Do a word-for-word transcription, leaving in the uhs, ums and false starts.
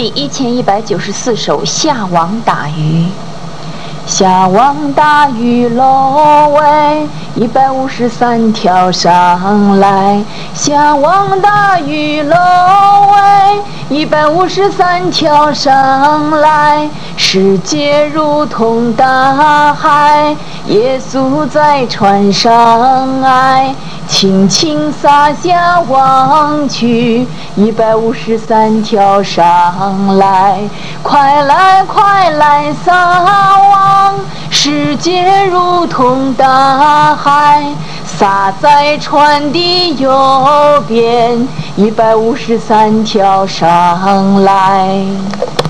第一千一百九十四首《下网打鱼》。下网打鱼喽喂，一百五十三条上来。下网打鱼喽喂，一百五十三条上来。世界如同大海，耶稣在船上爱，轻轻撒下网去，一百五十三条上来。快来快来撒网，世界如同大海，撒在船的右边，一百五十三条上来。